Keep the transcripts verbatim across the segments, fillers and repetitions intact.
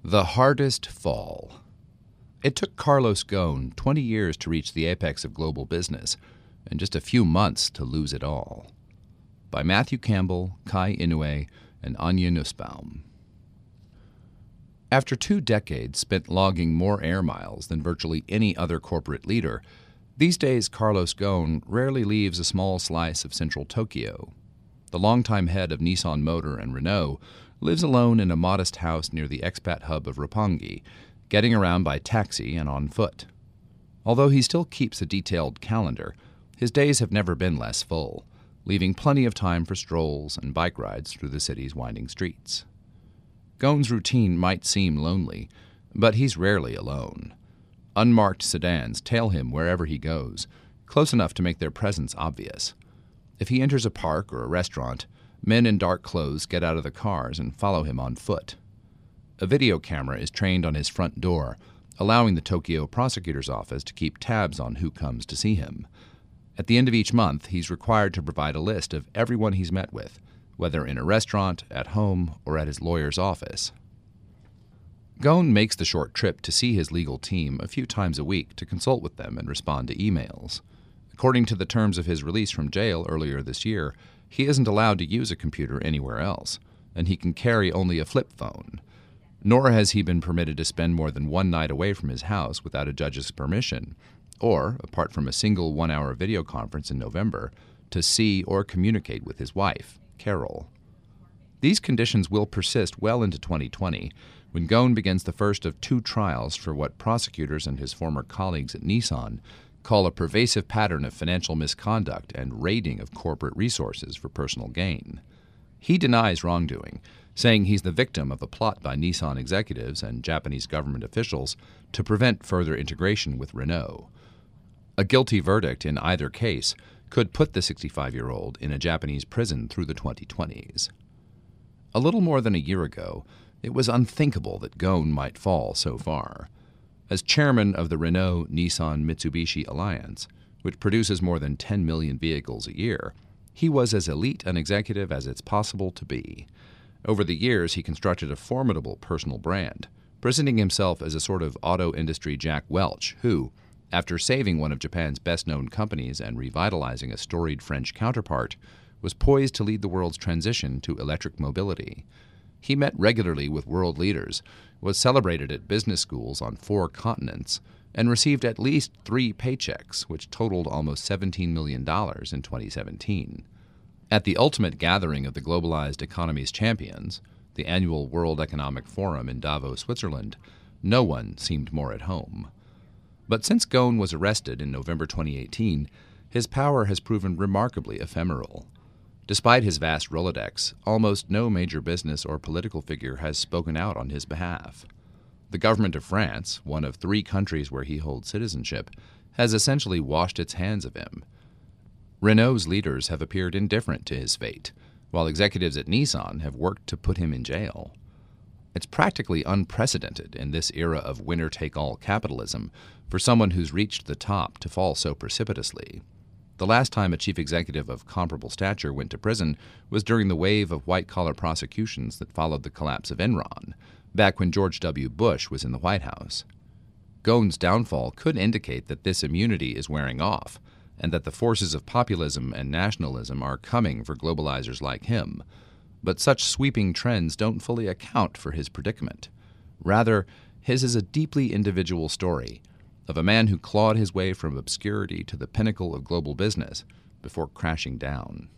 The hardest fall. It took Carlos Ghosn twenty years to reach the apex of global business, and just a few months to lose it all. By Matthew Campbell, Kai Inoue, and Anya Nussbaum. After two decades spent logging more air miles than virtually any other corporate leader, these days Carlos Ghosn rarely leaves a small slice of central Tokyo. The longtime head of Nissan Motor and Renault lives alone in a modest house near the expat hub of Roppongi, getting around by taxi and on foot. Although he still keeps a detailed calendar, his days have never been less full, leaving plenty of time for strolls and bike rides through the city's winding streets. Ghosn's routine might seem lonely, but he's rarely alone. Unmarked sedans tail him wherever he goes, close enough to make their presence obvious. If he enters a park or a restaurant, men in dark clothes get out of the cars and follow him on foot. A video camera is trained on his front door, allowing the Tokyo prosecutor's office to keep tabs on who comes to see him. At the end of each month, he's required to provide a list of everyone he's met with, whether in a restaurant, at home, or at his lawyer's office. Ghosn makes the short trip to see his legal team a few times a week to consult with them and respond to emails. According to the terms of his release from jail earlier this year, he isn't allowed to use a computer anywhere else, and he can carry only a flip phone. Nor has he been permitted to spend more than one night away from his house without a judge's permission, or, apart from a single one-hour video conference in November, to see or communicate with his wife, Carol. These conditions will persist well into twenty twenty, when Ghosn begins the first of two trials for what prosecutors and his former colleagues at Nissan call a pervasive pattern of financial misconduct and raiding of corporate resources for personal gain. He denies wrongdoing, saying he's the victim of a plot by Nissan executives and Japanese government officials to prevent further integration with Renault. A guilty verdict in either case could put the sixty-five-year-old in a Japanese prison through the twenty twenties. A little more than a year ago, it was unthinkable that Ghosn might fall so far. As chairman of the Renault-Nissan-Mitsubishi Alliance, which produces more than ten million vehicles a year, he was as elite an executive as it's possible to be. Over the years, he constructed a formidable personal brand, presenting himself as a sort of auto industry Jack Welch, who, after saving one of Japan's best-known companies and revitalizing a storied French counterpart, was poised to lead the world's transition to electric mobility. He met regularly with world leaders, was celebrated at business schools on four continents, and received at least three paychecks, which totaled almost seventeen million dollars in twenty seventeen. At the ultimate gathering of the globalized economy's champions, the annual World Economic Forum in Davos, Switzerland, no one seemed more at home. But since Ghosn was arrested in November twenty eighteen, his power has proven remarkably ephemeral. Despite his vast Rolodex, almost no major business or political figure has spoken out on his behalf. The government of France, one of three countries where he holds citizenship, has essentially washed its hands of him. Renault's leaders have appeared indifferent to his fate, while executives at Nissan have worked to put him in jail. It's practically unprecedented in this era of winner-take-all capitalism for someone who's reached the top to fall so precipitously. The last time a chief executive of comparable stature went to prison was during the wave of white-collar prosecutions that followed the collapse of Enron, back when George W. Bush was in the White House. Ghosn's downfall could indicate that this immunity is wearing off, and that the forces of populism and nationalism are coming for globalizers like him. But such sweeping trends don't fully account for his predicament. Rather, his is a deeply individual story of a man who clawed his way from obscurity to the pinnacle of global business before crashing down.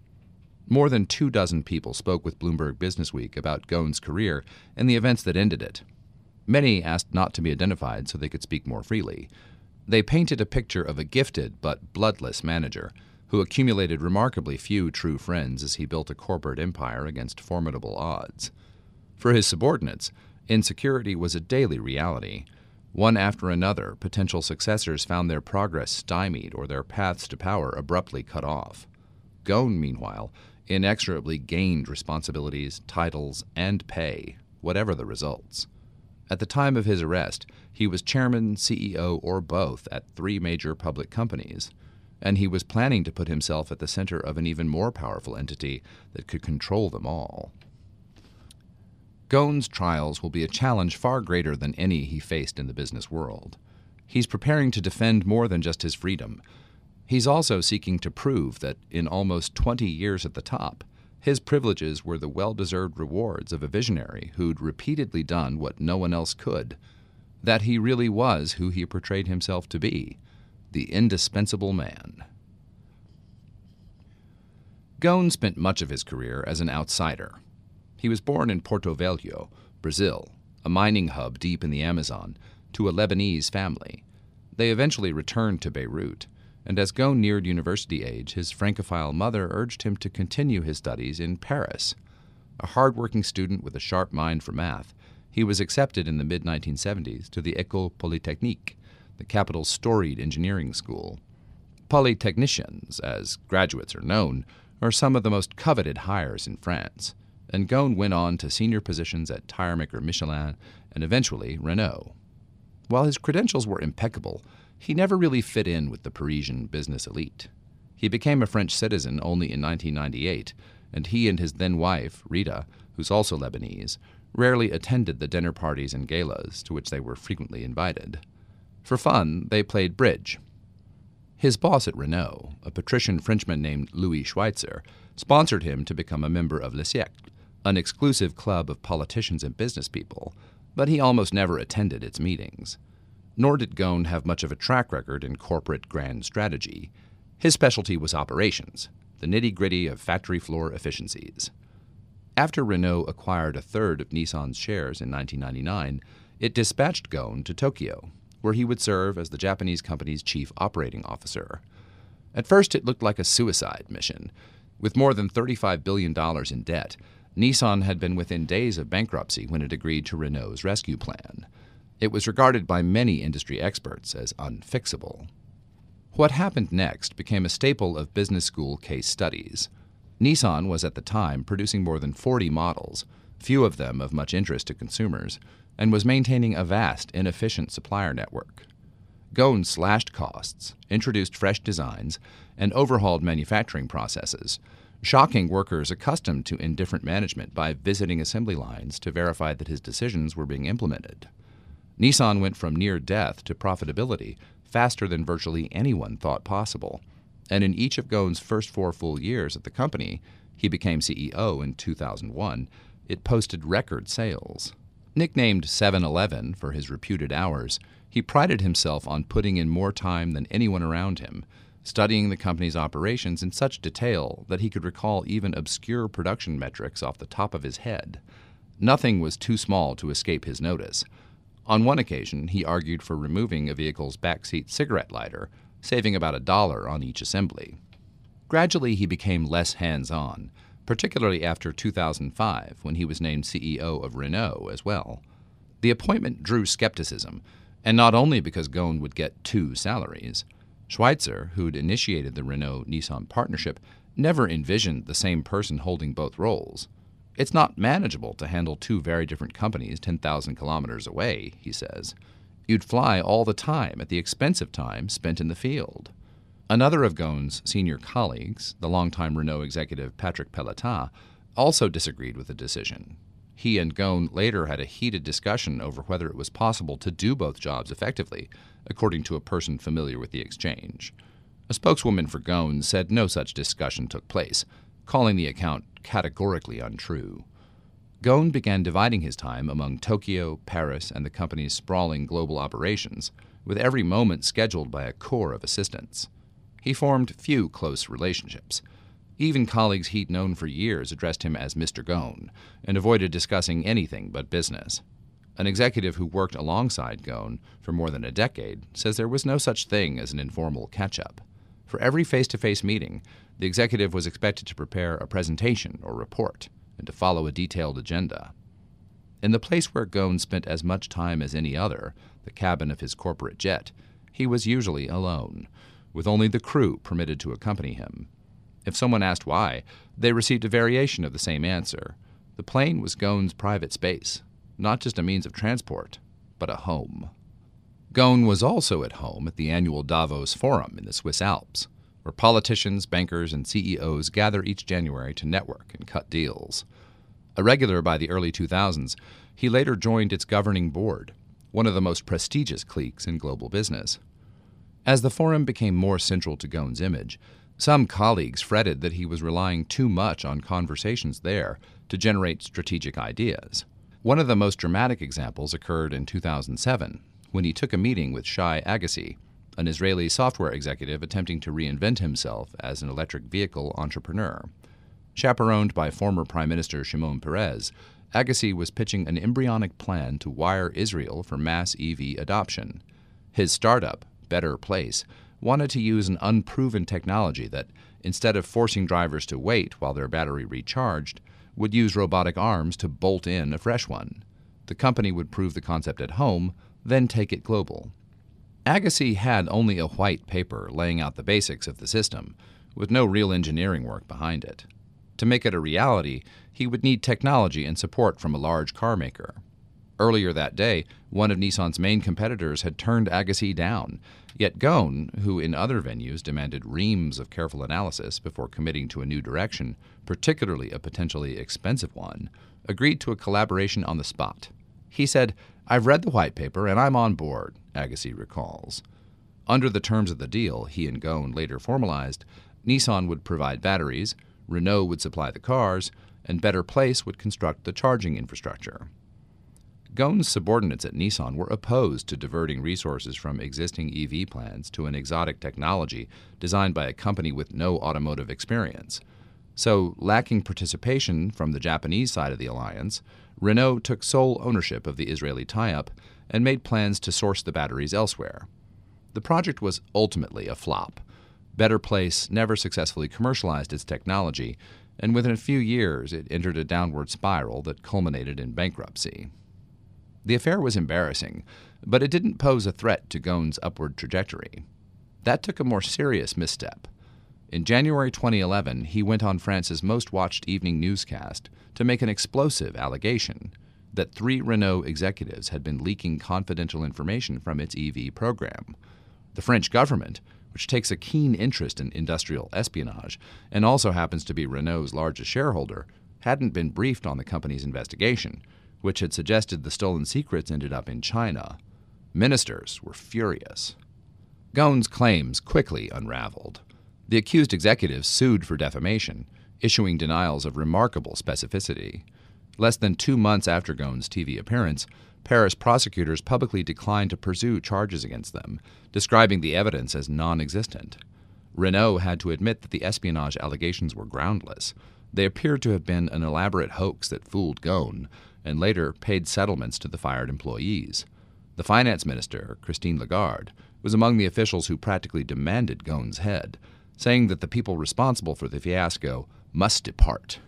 More than two dozen people spoke with Bloomberg Businessweek about Ghosn's career and the events that ended it. Many asked not to be identified so they could speak more freely. They painted a picture of a gifted but bloodless manager who accumulated remarkably few true friends as he built a corporate empire against formidable odds. For his subordinates, insecurity was a daily reality. One after another, potential successors found their progress stymied or their paths to power abruptly cut off. Ghosn, meanwhile, inexorably gained responsibilities, titles, and pay, whatever the results. At the time of his arrest, he was chairman, C E O, or both at three major public companies, and he was planning to put himself at the center of an even more powerful entity that could control them all. Ghosn's trials will be a challenge far greater than any he faced in the business world. He's preparing to defend more than just his freedom. He's also seeking to prove that in almost twenty years at the top, his privileges were the well-deserved rewards of a visionary who'd repeatedly done what no one else could, that he really was who he portrayed himself to be, the indispensable man. Ghosn spent much of his career as an outsider. He was born in Porto Velho, Brazil, a mining hub deep in the Amazon, to a Lebanese family. They eventually returned to Beirut, and as Ghosn neared university age, his Francophile mother urged him to continue his studies in Paris. A hard-working student with a sharp mind for math, he was accepted in the mid nineteen seventies to the École Polytechnique, the capital's storied engineering school. Polytechnicians, as graduates are known, are some of the most coveted hires in France, and Ghosn went on to senior positions at tiremaker Michelin and eventually Renault. While his credentials were impeccable, he never really fit in with the Parisian business elite. He became a French citizen only in nineteen ninety-eight, and he and his then-wife, Rita, who's also Lebanese, rarely attended the dinner parties and galas to which they were frequently invited. For fun, they played bridge. His boss at Renault, a patrician Frenchman named Louis Schweitzer, sponsored him to become a member of Le Siècle, an exclusive club of politicians and business people, but he almost never attended its meetings. Nor did Ghosn have much of a track record in corporate grand strategy. His specialty was operations, the nitty-gritty of factory floor efficiencies. After Renault acquired a third of Nissan's shares in nineteen ninety-nine, it dispatched Ghosn to Tokyo, where he would serve as the Japanese company's chief operating officer. At first it looked like a suicide mission. With more than thirty-five billion dollars in debt, Nissan had been within days of bankruptcy when it agreed to Renault's rescue plan. It was regarded by many industry experts as unfixable. What happened next became a staple of business school case studies. Nissan was at the time producing more than forty models, few of them of much interest to consumers, and was maintaining a vast, inefficient supplier network. Ghosn slashed costs, introduced fresh designs, and overhauled manufacturing processes, shocking workers accustomed to indifferent management by visiting assembly lines to verify that his decisions were being implemented. Nissan went from near death to profitability faster than virtually anyone thought possible, and in each of Ghosn's first four full years at the company, he became C E O in two thousand one, it posted record sales. Nicknamed seven eleven for his reputed hours, he prided himself on putting in more time than anyone around him, studying the company's operations in such detail that he could recall even obscure production metrics off the top of his head. Nothing was too small to escape his notice. On one occasion, he argued for removing a vehicle's backseat cigarette lighter, saving about a dollar on each assembly. Gradually, he became less hands-on, particularly after two thousand five, when he was named C E O of Renault as well. The appointment drew skepticism, and not only because Ghosn would get two salaries. Schweitzer, who'd initiated the Renault-Nissan partnership, never envisioned the same person holding both roles. It's not manageable to handle two very different companies ten thousand kilometers away, he says. You'd fly all the time at the expense of time spent in the field. Another of Ghosn's senior colleagues, the longtime Renault executive Patrick Pelletat, also disagreed with the decision. He and Ghosn later had a heated discussion over whether it was possible to do both jobs effectively, according to a person familiar with the exchange. A spokeswoman for Ghosn said no such discussion took place, calling the account categorically untrue. Ghosn began dividing his time among Tokyo, Paris, and the company's sprawling global operations, with every moment scheduled by a corps of assistants. He formed few close relationships. Even colleagues he'd known for years addressed him as Mister Ghosn and avoided discussing anything but business. An executive who worked alongside Ghosn for more than a decade says there was no such thing as an informal catch-up. For every face-to-face meeting, the executive was expected to prepare a presentation or report and to follow a detailed agenda. In the place where Ghosn spent as much time as any other, the cabin of his corporate jet, he was usually alone, with only the crew permitted to accompany him. If someone asked why, they received a variation of the same answer. The plane was Ghosn's private space, not just a means of transport, but a home. Ghosn was also at home at the annual Davos Forum in the Swiss Alps, where politicians, bankers, and C E Os gather each January to network and cut deals. A regular by the early two thousands, he later joined its governing board, one of the most prestigious cliques in global business. As the forum became more central to Ghosn's image, some colleagues fretted that he was relying too much on conversations there to generate strategic ideas. One of the most dramatic examples occurred in two thousand seven, when he took a meeting with Shai Agassi, an Israeli software executive attempting to reinvent himself as an electric vehicle entrepreneur. Chaperoned by former Prime Minister Shimon Peres, Agassi was pitching an embryonic plan to wire Israel for mass E V adoption. His startup, Better Place, wanted to use an unproven technology that, instead of forcing drivers to wait while their battery recharged, would use robotic arms to bolt in a fresh one. The company would prove the concept at home, then take it global. Agassi had only a white paper laying out the basics of the system, with no real engineering work behind it. To make it a reality, he would need technology and support from a large car maker. Earlier that day, one of Nissan's main competitors had turned Agassi down, yet Ghosn, who in other venues demanded reams of careful analysis before committing to a new direction, particularly a potentially expensive one, agreed to a collaboration on the spot. He said, "I've read the white paper and I'm on board," Agassi recalls. Under the terms of the deal he and Ghosn later formalized, Nissan would provide batteries, Renault would supply the cars, and Better Place would construct the charging infrastructure. Ghosn's subordinates at Nissan were opposed to diverting resources from existing E V plants to an exotic technology designed by a company with no automotive experience. So, lacking participation from the Japanese side of the alliance, Renault took sole ownership of the Israeli tie-up and made plans to source the batteries elsewhere. The project was ultimately a flop. Better Place never successfully commercialized its technology, and within a few years it entered a downward spiral that culminated in bankruptcy. The affair was embarrassing, but it didn't pose a threat to Ghosn's upward trajectory. That took a more serious misstep. In January twenty eleven, he went on France's most-watched evening newscast to make an explosive allegation that three Renault executives had been leaking confidential information from its E V program. The French government, which takes a keen interest in industrial espionage and also happens to be Renault's largest shareholder, hadn't been briefed on the company's investigation, which had suggested the stolen secrets ended up in China. Ministers were furious. Ghosn's claims quickly unraveled. The accused executives sued for defamation, issuing denials of remarkable specificity. Less than two months after Ghosn's T V appearance, Paris prosecutors publicly declined to pursue charges against them, describing the evidence as non-existent. Renault had to admit that the espionage allegations were groundless. They appeared to have been an elaborate hoax that fooled Ghosn, and later paid settlements to the fired employees. The finance minister, Christine Lagarde, was among the officials who practically demanded Ghosn's head, saying that the people responsible for the fiasco must depart.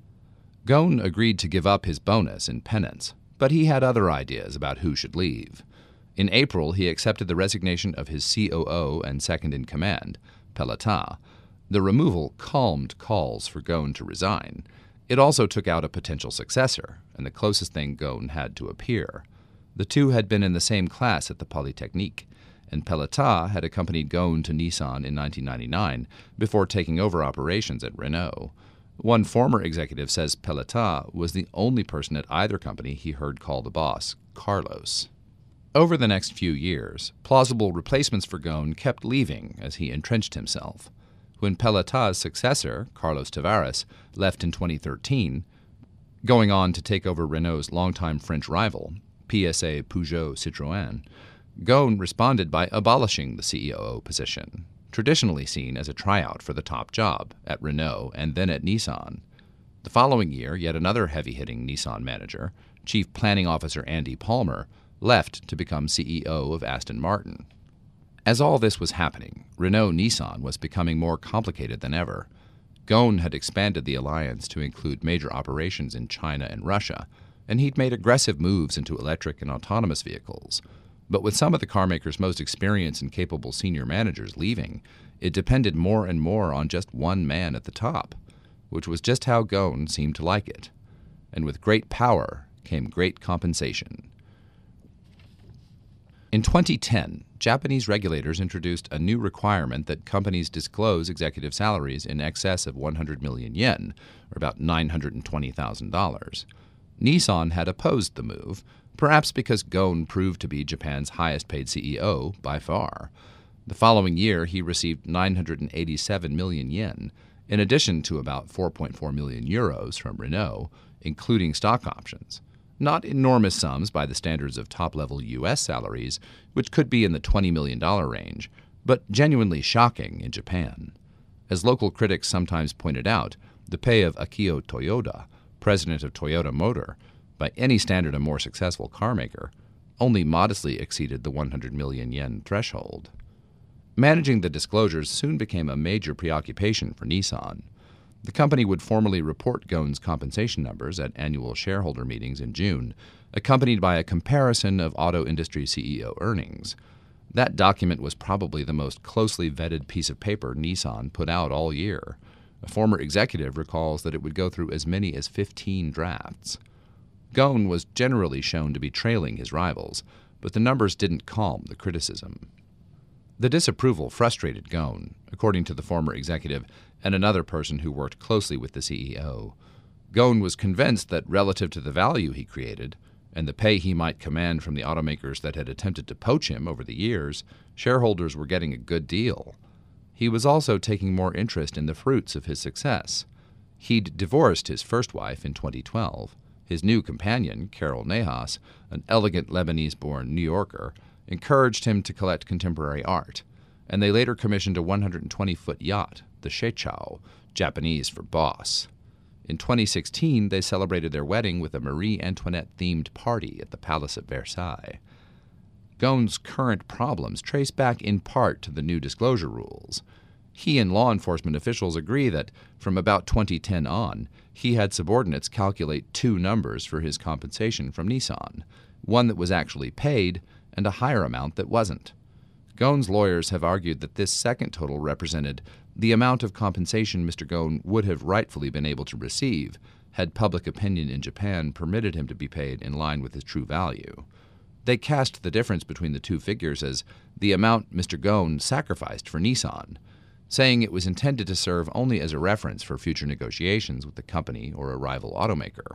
Ghosn agreed to give up his bonus in penance, but he had other ideas about who should leave. In April, he accepted the resignation of his C O O and second-in-command, Pelletat. The removal calmed calls for Ghosn to resign. It also took out a potential successor, and the closest thing Ghosn had to appear. The two had been in the same class at the Polytechnique, and Pelletat had accompanied Ghosn to Nissan in nineteen ninety-nine before taking over operations at Renault. One former executive says Pelletat was the only person at either company he heard call the boss Carlos. Over the next few years, plausible replacements for Ghosn kept leaving as he entrenched himself. When Pelletat's successor, Carlos Tavares, left in twenty thirteen, going on to take over Renault's longtime French rival, P S A Peugeot Citroën, Ghosn responded by abolishing the C O O position, traditionally seen as a tryout for the top job at Renault and then at Nissan. The following year, yet another heavy-hitting Nissan manager, Chief Planning Officer Andy Palmer, left to become C E O of Aston Martin. As all this was happening, Renault-Nissan was becoming more complicated than ever. Ghosn had expanded the alliance to include major operations in China and Russia, and he'd made aggressive moves into electric and autonomous vehicles. But with some of the carmaker's most experienced and capable senior managers leaving, it depended more and more on just one man at the top, which was just how Ghosn seemed to like it. And with great power came great compensation. In twenty ten, Japanese regulators introduced a new requirement that companies disclose executive salaries in excess of one hundred million yen, or about nine hundred twenty thousand dollars. Nissan had opposed the move, perhaps because Ghosn proved to be Japan's highest-paid C E O by far. The following year, he received nine hundred eighty-seven million yen, in addition to about four point four million euros from Renault, including stock options. Not enormous sums by the standards of top-level U S salaries, which could be in the twenty million dollars range, but genuinely shocking in Japan. As local critics sometimes pointed out, the pay of Akio Toyoda, president of Toyota Motor, by any standard a more successful carmaker, only modestly exceeded the one hundred million yen threshold. Managing the disclosures soon became a major preoccupation for Nissan. The company would formally report Ghosn's compensation numbers at annual shareholder meetings in June, accompanied by a comparison of auto industry C E O earnings. That document was probably the most closely vetted piece of paper Nissan put out all year. A former executive recalls that it would go through as many as fifteen drafts. Ghosn was generally shown to be trailing his rivals, but the numbers didn't calm the criticism. The disapproval frustrated Ghosn, according to the former executive and another person who worked closely with the C E O. Ghosn was convinced that relative to the value he created and the pay he might command from the automakers that had attempted to poach him over the years, shareholders were getting a good deal. He was also taking more interest in the fruits of his success. He'd divorced his first wife in twenty twelve. His new companion, Carol Nahas, an elegant Lebanese-born New Yorker, encouraged him to collect contemporary art, and they later commissioned a one hundred twenty foot yacht, the Seichao, Japanese for boss. In twenty sixteen, they celebrated their wedding with a Marie Antoinette-themed party at the Palace of Versailles. Ghosn's current problems trace back in part to the new disclosure rules. He and law enforcement officials agree that, from about twenty ten on, he had subordinates calculate two numbers for his compensation from Nissan, one that was actually paid and a higher amount that wasn't. Ghosn's lawyers have argued that this second total represented the amount of compensation Mister Ghosn would have rightfully been able to receive had public opinion in Japan permitted him to be paid in line with his true value. They cast the difference between the two figures as the amount Mister Ghosn sacrificed for Nissan, saying it was intended to serve only as a reference for future negotiations with the company or a rival automaker.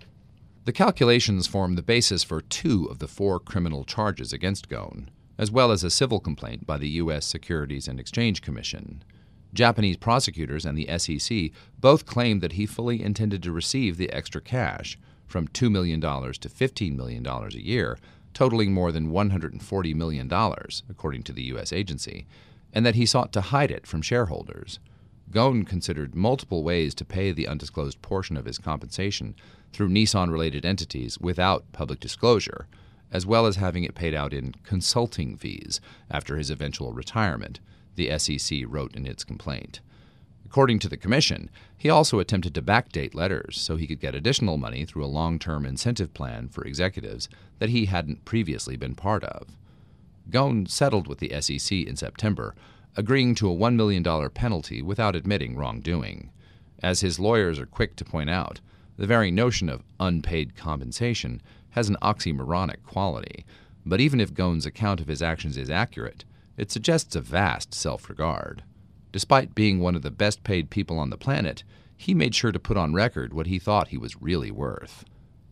The calculations form the basis for two of the four criminal charges against Ghosn, as well as a civil complaint by the U S Securities and Exchange Commission. Japanese prosecutors and the S E C both claimed that he fully intended to receive the extra cash, from two million dollars to fifteen million dollars a year, totaling more than one hundred forty million dollars, according to the U S agency, and that he sought to hide it from shareholders. Ghosn considered multiple ways to pay the undisclosed portion of his compensation through Nissan-related entities without public disclosure, as well as having it paid out in consulting fees after his eventual retirement, the S E C wrote in its complaint. According to the commission, he also attempted to backdate letters so he could get additional money through a long-term incentive plan for executives that he hadn't previously been part of. Ghosn settled with the S E C in September, agreeing to a one million dollars penalty without admitting wrongdoing. As his lawyers are quick to point out, the very notion of unpaid compensation has an oxymoronic quality, but even if Ghosn's account of his actions is accurate, it suggests a vast self-regard. Despite being one of the best-paid people on the planet, he made sure to put on record what he thought he was really worth.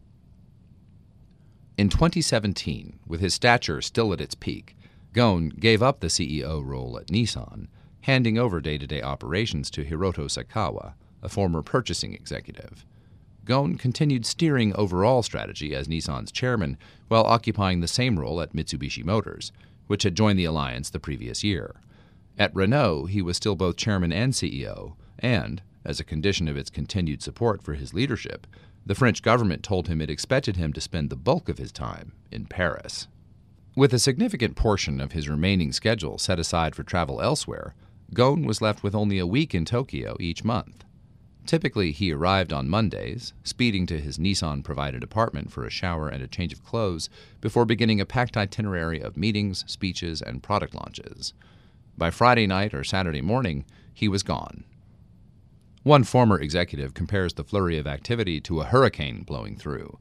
In twenty seventeen, with his stature still at its peak, Ghosn gave up the C E O role at Nissan, handing over day-to-day operations to Hiroto Sakawa, a former purchasing executive. Ghosn continued steering overall strategy as Nissan's chairman while occupying the same role at Mitsubishi Motors, which had joined the alliance the previous year. At Renault, he was still both chairman and C E O, and, as a condition of its continued support for his leadership, the French government told him it expected him to spend the bulk of his time in Paris. With a significant portion of his remaining schedule set aside for travel elsewhere, Ghosn was left with only a week in Tokyo each month. Typically, he arrived on Mondays, speeding to his Nissan-provided apartment for a shower and a change of clothes before beginning a packed itinerary of meetings, speeches, and product launches. By Friday night or Saturday morning, he was gone. One former executive compares the flurry of activity to a hurricane blowing through.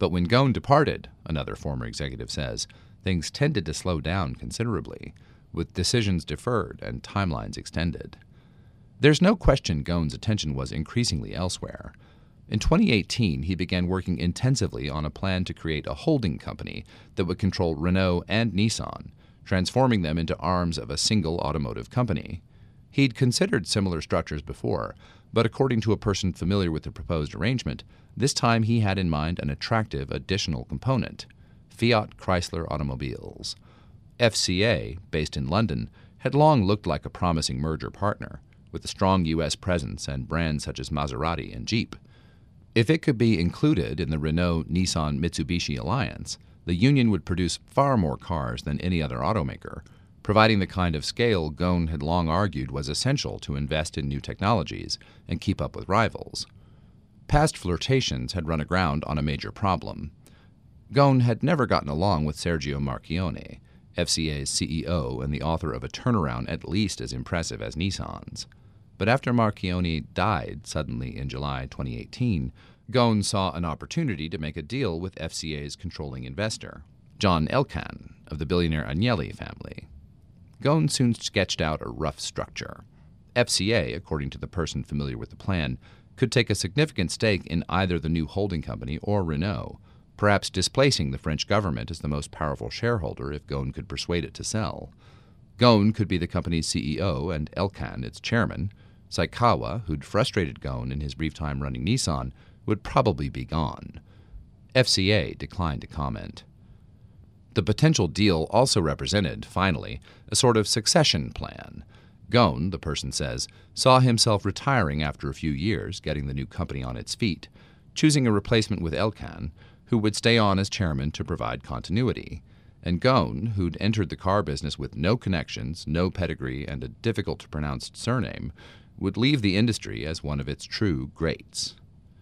But when Ghosn departed, another former executive says, things tended to slow down considerably, with decisions deferred and timelines extended. There's no question Ghosn's attention was increasingly elsewhere. In twenty eighteen, he began working intensively on a plan to create a holding company that would control Renault and Nissan, transforming them into arms of a single automotive company. He'd considered similar structures before, but according to a person familiar with the proposed arrangement, this time he had in mind an attractive additional component: Fiat Chrysler Automobiles. F C A, based in London, had long looked like a promising merger partner, with a strong U S presence and brands such as Maserati and Jeep. If it could be included in the Renault-Nissan-Mitsubishi alliance, the union would produce far more cars than any other automaker, providing the kind of scale Ghosn had long argued was essential to invest in new technologies and keep up with rivals. Past flirtations had run aground on a major problem. Ghosn had never gotten along with Sergio Marchionne, F C A's C E O and the author of a turnaround at least as impressive as Nissan's. But after Marchionne died suddenly in July twenty eighteen, Ghosn saw an opportunity to make a deal with F C A's controlling investor, John Elkann, of the billionaire Agnelli family. Ghosn soon sketched out a rough structure. F C A, according to the person familiar with the plan, could take a significant stake in either the new holding company or Renault, perhaps displacing the French government as the most powerful shareholder if Ghosn could persuade it to sell. Ghosn could be the company's C E O and Elkann its chairman. Saikawa, who'd frustrated Ghosn in his brief time running Nissan, would probably be gone. F C A declined to comment. The potential deal also represented, finally, a sort of succession plan. Ghosn, the person says, saw himself retiring after a few years, getting the new company on its feet, choosing a replacement with Elkann, who would stay on as chairman to provide continuity. And Ghosn, who'd entered the car business with no connections, no pedigree, and a difficult-to-pronounce surname, would leave the industry as one of its true greats.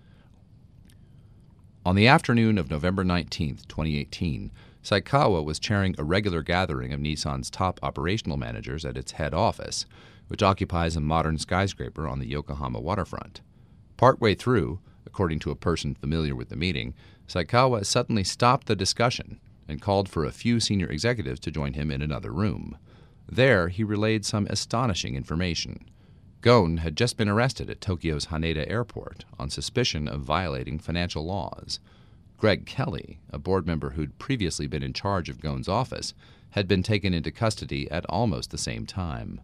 On the afternoon of November nineteenth, twenty eighteen, Saikawa was chairing a regular gathering of Nissan's top operational managers at its head office, which occupies a modern skyscraper on the Yokohama waterfront. Partway through, according to a person familiar with the meeting, Saikawa suddenly stopped the discussion and called for a few senior executives to join him in another room. There, he relayed some astonishing information. Ghosn had just been arrested at Tokyo's Haneda Airport on suspicion of violating financial laws. Greg Kelly, a board member who'd previously been in charge of Ghosn's office, had been taken into custody at almost the same time.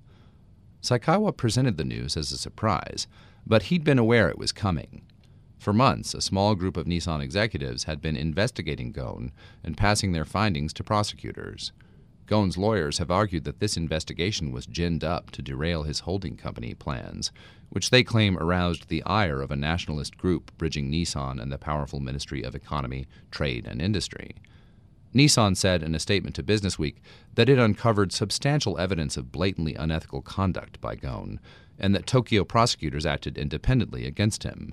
Saikawa presented the news as a surprise, but he'd been aware it was coming. For months, a small group of Nissan executives had been investigating Ghosn and passing their findings to prosecutors. Ghosn's lawyers have argued that this investigation was ginned up to derail his holding company plans, which they claim aroused the ire of a nationalist group bridging Nissan and the powerful Ministry of Economy, Trade, and Industry. Nissan said in a statement to Businessweek that it uncovered substantial evidence of blatantly unethical conduct by Ghosn, and that Tokyo prosecutors acted independently against him.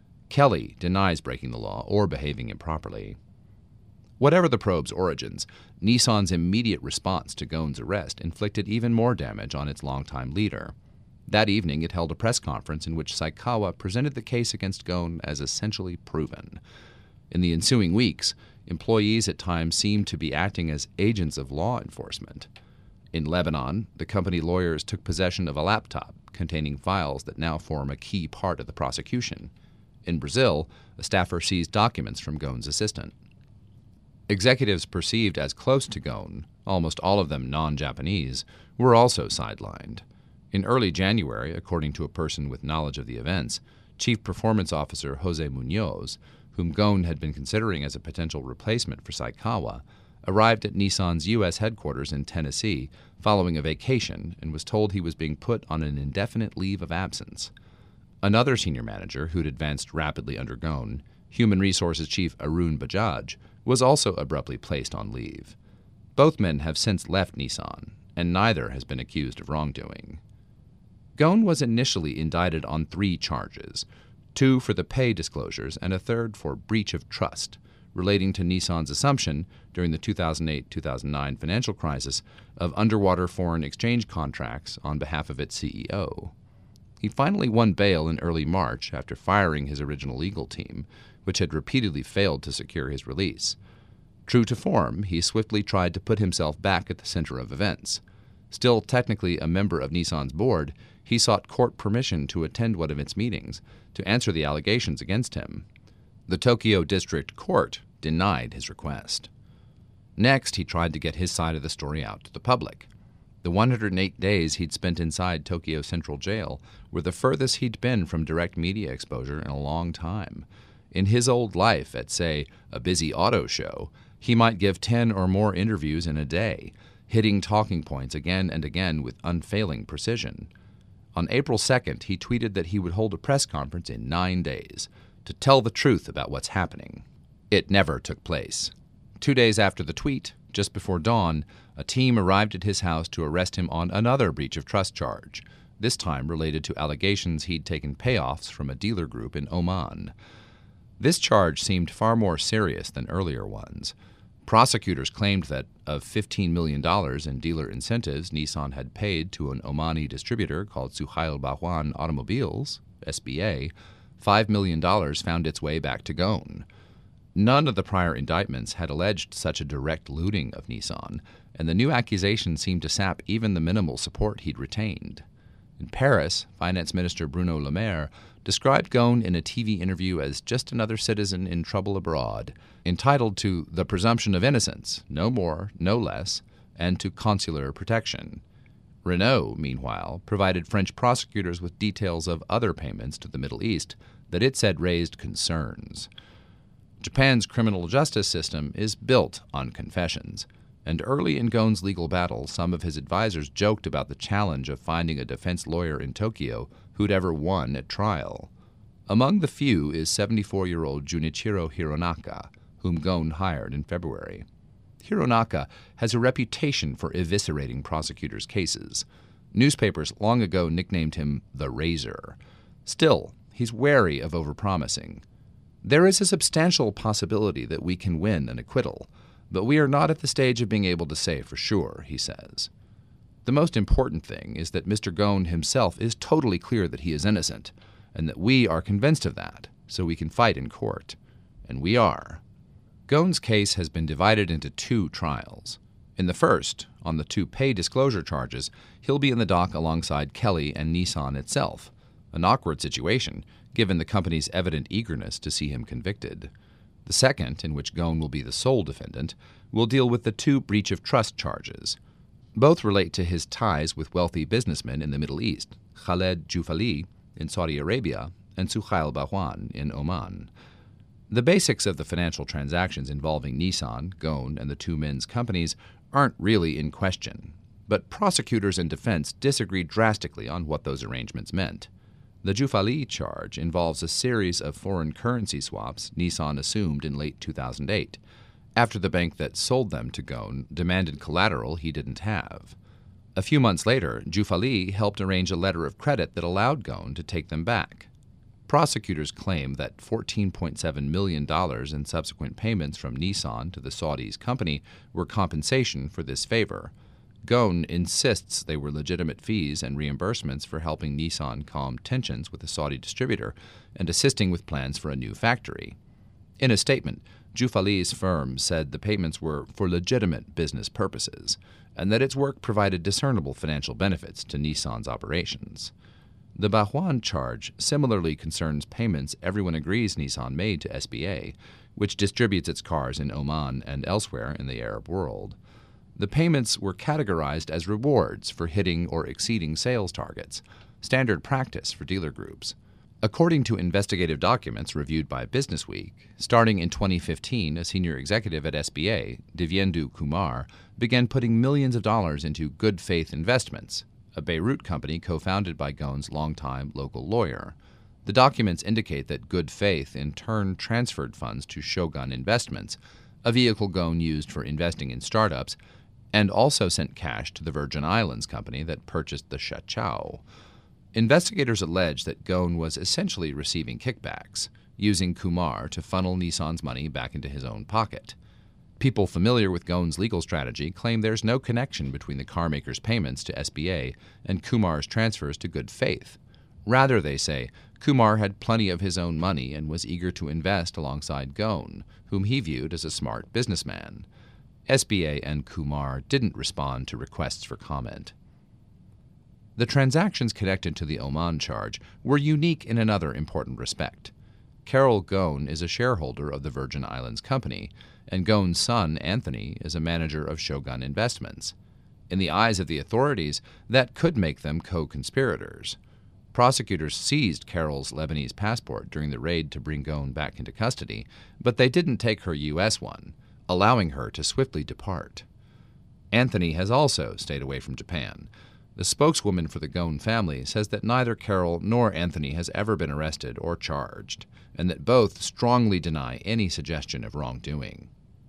Kelly denies breaking the law or behaving improperly. Whatever the probe's origins, Nissan's immediate response to Ghosn's arrest inflicted even more damage on its longtime leader. That evening, it held a press conference in which Saikawa presented the case against Ghosn as essentially proven. In the ensuing weeks, employees at times seemed to be acting as agents of law enforcement. In Lebanon, the company lawyers took possession of a laptop containing files that now form a key part of the prosecution. In Brazil, a staffer seized documents from Ghosn's assistant. Executives perceived as close to Ghosn, almost all of them non-Japanese, were also sidelined. In early January, according to a person with knowledge of the events, Chief Performance Officer Jose Munoz, whom Ghosn had been considering as a potential replacement for Saikawa, arrived at Nissan's U S headquarters in Tennessee following a vacation and was told he was being put on an indefinite leave of absence. Another senior manager who'd advanced rapidly under Ghosn, Human Resources Chief Arun Bajaj, was also abruptly placed on leave. Both men have since left Nissan, and neither has been accused of wrongdoing. Ghosn was initially indicted on three charges, two for the pay disclosures and a third for breach of trust, relating to Nissan's assumption, during the two thousand eight two thousand nine financial crisis, of underwater foreign exchange contracts on behalf of its C E O. He finally won bail in early March after firing his original legal team, which had repeatedly failed to secure his release. True to form, he swiftly tried to put himself back at the center of events. Still technically a member of Nissan's board, he sought court permission to attend one of its meetings to answer the allegations against him. The Tokyo District Court denied his request. Next, he tried to get his side of the story out to the public. The one hundred eight days he'd spent inside Tokyo Central Jail were the furthest he'd been from direct media exposure in a long time. In his old life at, say, a busy auto show, he might give ten or more interviews in a day, hitting talking points again and again with unfailing precision. On April second, he tweeted that he would hold a press conference in nine days to tell the truth about what's happening. It never took place. Two days after the tweet, just before dawn, a team arrived at his house to arrest him on another breach of trust charge, this time related to allegations he'd taken payoffs from a dealer group in Oman. This charge seemed far more serious than earlier ones. Prosecutors claimed that of fifteen million dollars in dealer incentives Nissan had paid to an Omani distributor called Suhail Bahwan Automobiles, S B A, five million dollars found its way back to Ghosn. None of the prior indictments had alleged such a direct looting of Nissan, and the new accusation seemed to sap even the minimal support he'd retained. In Paris, Finance Minister Bruno Le Maire described Ghosn in a T V interview as just another citizen in trouble abroad, entitled to the presumption of innocence, no more, no less, and to consular protection. Renault, meanwhile, provided French prosecutors with details of other payments to the Middle East that it said raised concerns. Japan's criminal justice system is built on confessions, and early in Ghosn's legal battle, some of his advisors joked about the challenge of finding a defense lawyer in Tokyo who'd ever won at trial. Among the few is seventy-four-year-old Junichiro Hironaka, whom Ghosn hired in February. Hironaka has a reputation for eviscerating prosecutors' cases. Newspapers long ago nicknamed him the Razor. Still, he's wary of overpromising. There is a substantial possibility that we can win an acquittal, but we are not at the stage of being able to say for sure, he says. The most important thing is that Mister Ghosn himself is totally clear that he is innocent, and that we are convinced of that, so we can fight in court. And we are. Ghosn's case has been divided into two trials. In the first, on the two pay disclosure charges, he'll be in the dock alongside Kelly and Nissan itself, an awkward situation, given the company's evident eagerness to see him convicted. The second, in which Ghosn will be the sole defendant, will deal with the two breach of trust charges. Both relate to his ties with wealthy businessmen in the Middle East, Khaled Joufali in Saudi Arabia and Suhail Bahwan in Oman. The basics of the financial transactions involving Nissan, Ghosn, and the two men's companies aren't really in question, but prosecutors and defense disagreed drastically on what those arrangements meant. The Joufali charge involves a series of foreign currency swaps Nissan assumed in late two thousand eight, after the bank that sold them to Ghosn demanded collateral he didn't have. A few months later, Joufali helped arrange a letter of credit that allowed Ghosn to take them back. Prosecutors claim that fourteen point seven million dollars in subsequent payments from Nissan to the Saudis' company were compensation for this favor. Ghosn insists they were legitimate fees and reimbursements for helping Nissan calm tensions with the Saudi distributor and assisting with plans for a new factory. In a statement, Joufali's firm said the payments were for legitimate business purposes and that its work provided discernible financial benefits to Nissan's operations. The Bahwan charge similarly concerns payments everyone agrees Nissan made to S B A, which distributes its cars in Oman and elsewhere in the Arab world. The payments were categorized as rewards for hitting or exceeding sales targets, standard practice for dealer groups. According to investigative documents reviewed by Businessweek, starting in twenty fifteen, a senior executive at S B A, Divyendu Kumar, began putting millions of dollars into Good Faith Investments, a Beirut company co-founded by Ghosn's longtime local lawyer. The documents indicate that Good Faith in turn transferred funds to Shogun Investments, a vehicle Ghosn used for investing in startups, and also sent cash to the Virgin Islands company that purchased the Shachao. Investigators allege that Ghosn was essentially receiving kickbacks, using Kumar to funnel Nissan's money back into his own pocket. People familiar with Ghosn's legal strategy claim there's no connection between the carmaker's payments to S B A and Kumar's transfers to Good Faith. Rather, they say, Kumar had plenty of his own money and was eager to invest alongside Ghosn, whom he viewed as a smart businessman. S B A and Kumar didn't respond to requests for comment. The transactions connected to the Oman charge were unique in another important respect. Carol Ghosn is a shareholder of the Virgin Islands Company, and Ghosn's son, Anthony, is a manager of Shogun Investments. In the eyes of the authorities, that could make them co-conspirators. Prosecutors seized Carol's Lebanese passport during the raid to bring Ghosn back into custody, but they didn't take her U S one, allowing her to swiftly depart. Anthony has also stayed away from Japan. The spokeswoman for the Ghosn family says that neither Carol nor Anthony has ever been arrested or charged, and that both strongly deny any suggestion of wrongdoing.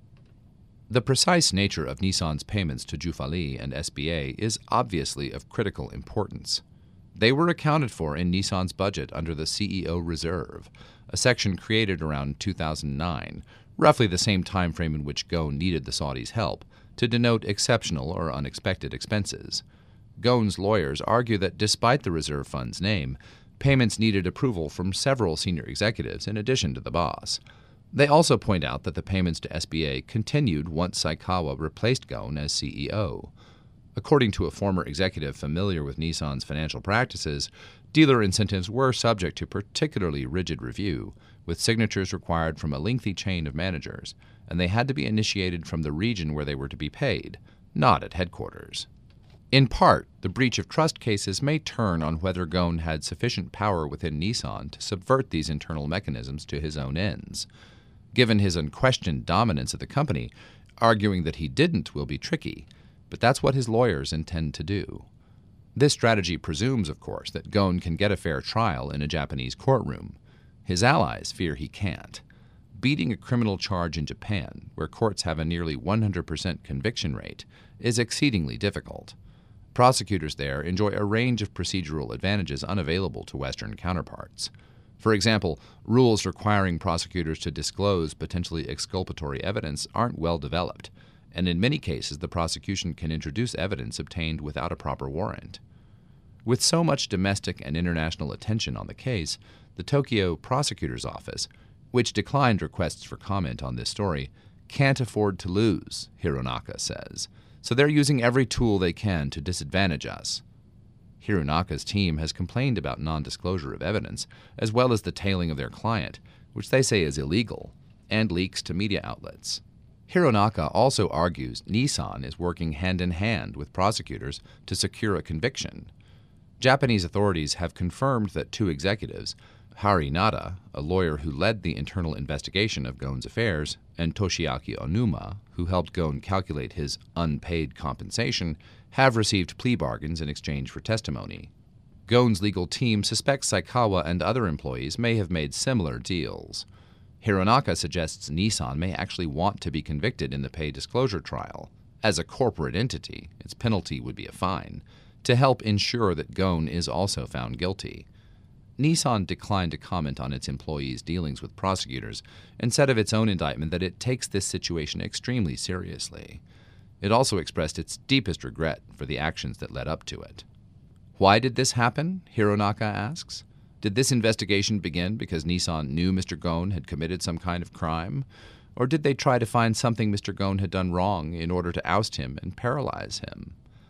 The precise nature of Nissan's payments to Jufali and S B A is obviously of critical importance. They were accounted for in Nissan's budget under the C E O Reserve, a section created around two thousand nine, roughly the same time frame in which Ghosn needed the Saudis' help, to denote exceptional or unexpected expenses. Ghosn's lawyers argue that despite the reserve fund's name, payments needed approval from several senior executives in addition to the boss. They also point out that the payments to S B A continued once Saikawa replaced Ghosn as C E O. According to a former executive familiar with Nissan's financial practices, dealer incentives were subject to particularly rigid review, with signatures required from a lengthy chain of managers, and they had to be initiated from the region where they were to be paid, not at headquarters. In part, the breach of trust cases may turn on whether Ghosn had sufficient power within Nissan to subvert these internal mechanisms to his own ends. Given his unquestioned dominance of the company, arguing that he didn't will be tricky, but that's what his lawyers intend to do. This strategy presumes, of course, that Ghosn can get a fair trial in a Japanese courtroom. His allies fear he can't. Beating a criminal charge in Japan, where courts have a nearly one hundred percent conviction rate, is exceedingly difficult. Prosecutors there enjoy a range of procedural advantages unavailable to Western counterparts. For example, rules requiring prosecutors to disclose potentially exculpatory evidence aren't well developed, and in many cases the prosecution can introduce evidence obtained without a proper warrant. With so much domestic and international attention on the case, the Tokyo Prosecutor's Office, which declined requests for comment on this story, can't afford to lose, Hironaka says, so they're using every tool they can to disadvantage us. Hironaka's team has complained about non-disclosure of evidence, as well as the tailing of their client, which they say is illegal, and leaks to media outlets. Hironaka also argues Nissan is working hand-in-hand with prosecutors to secure a conviction. Japanese authorities have confirmed that two executives, Hari Nada, a lawyer who led the internal investigation of Ghosn's affairs, and Toshiaki Onuma, who helped Ghosn calculate his unpaid compensation, have received plea bargains in exchange for testimony. Ghosn's legal team suspects Saikawa and other employees may have made similar deals. Hironaka suggests Nissan may actually want to be convicted in the pay disclosure trial. As a corporate entity, its penalty would be a fine, to help ensure that Ghosn is also found guilty. Nissan declined to comment on its employees' dealings with prosecutors and said of its own indictment that it takes this situation extremely seriously. It also expressed its deepest regret for the actions that led up to it. Why did this happen? Hironaka asks. Did this investigation begin because Nissan knew Mister Ghosn had committed some kind of crime? Or did they try to find something Mister Ghosn had done wrong in order to oust him and paralyze him?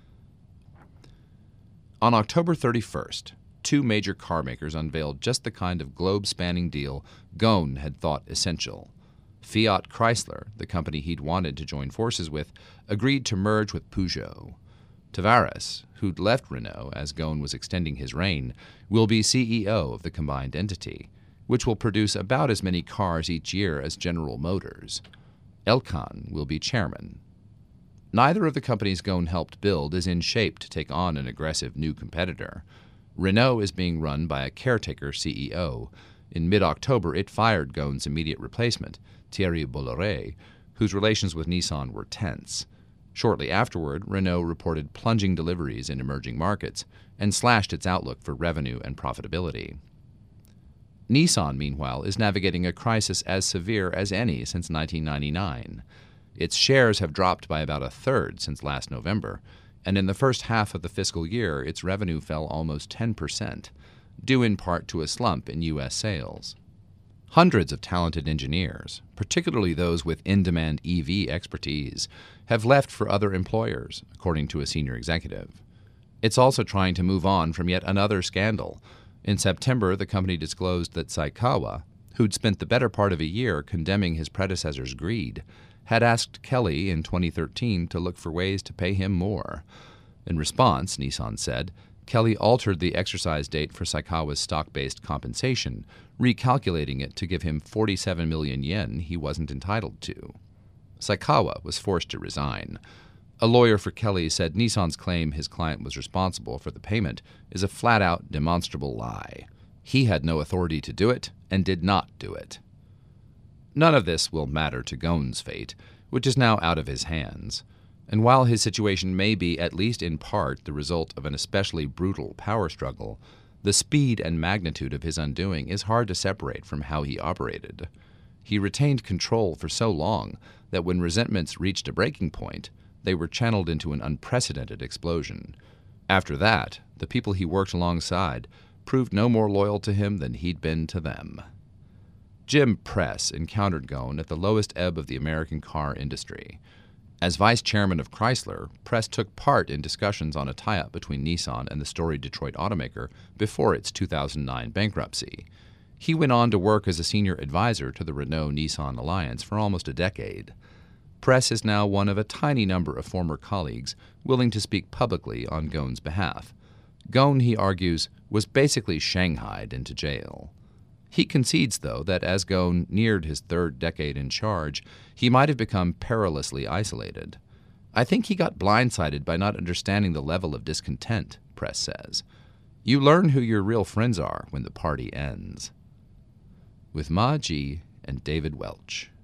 On October thirty-first, two major car makers unveiled just the kind of globe-spanning deal Ghosn had thought essential. Fiat Chrysler, the company he'd wanted to join forces with, agreed to merge with Peugeot. Tavares, who'd left Renault as Ghosn was extending his reign, will be C E O of the combined entity, which will produce about as many cars each year as General Motors. Elkann will be chairman. Neither of the companies Ghosn helped build is in shape to take on an aggressive new competitor. Renault is being run by a caretaker C E O. In mid-October, it fired Ghosn's immediate replacement, Thierry Bolloré, whose relations with Nissan were tense. Shortly afterward, Renault reported plunging deliveries in emerging markets and slashed its outlook for revenue and profitability. Nissan, meanwhile, is navigating a crisis as severe as any since nineteen ninety-nine. Its shares have dropped by about a third since last November, and in the first half of the fiscal year, its revenue fell almost ten percent. due in part to a slump in U S sales. Hundreds of talented engineers, particularly those with in-demand E V expertise, have left for other employers, according to a senior executive. It's also trying to move on from yet another scandal. In September, the company disclosed that Saikawa, who'd spent the better part of a year condemning his predecessor's greed, had asked Kelly in twenty thirteen to look for ways to pay him more. In response, Nissan said, Kelly altered the exercise date for Saikawa's stock-based compensation, recalculating it to give him forty-seven million yen he wasn't entitled to. Saikawa was forced to resign. A lawyer for Kelly said Nissan's claim his client was responsible for the payment is a flat-out, demonstrable lie. He had no authority to do it and did not do it. None of this will matter to Ghosn's fate, which is now out of his hands. And while his situation may be, at least in part, the result of an especially brutal power struggle, the speed and magnitude of his undoing is hard to separate from how he operated. He retained control for so long that when resentments reached a breaking point, they were channeled into an unprecedented explosion. After that, the people he worked alongside proved no more loyal to him than he'd been to them. Jim Press encountered Ghosn at the lowest ebb of the American car industry. As vice chairman of Chrysler, Press took part in discussions on a tie-up between Nissan and the storied Detroit automaker before its two thousand nine bankruptcy. He went on to work as a senior advisor to the Renault-Nissan alliance for almost a decade. Press is now one of a tiny number of former colleagues willing to speak publicly on Ghosn's behalf. Ghosn, he argues, was basically shanghaied into jail. He concedes, though, that as Ghosn neared his third decade in charge, he might have become perilously isolated. I think he got blindsided by not understanding the level of discontent, Press says. You learn who your real friends are when the party ends. With Ma Ji and David Welch.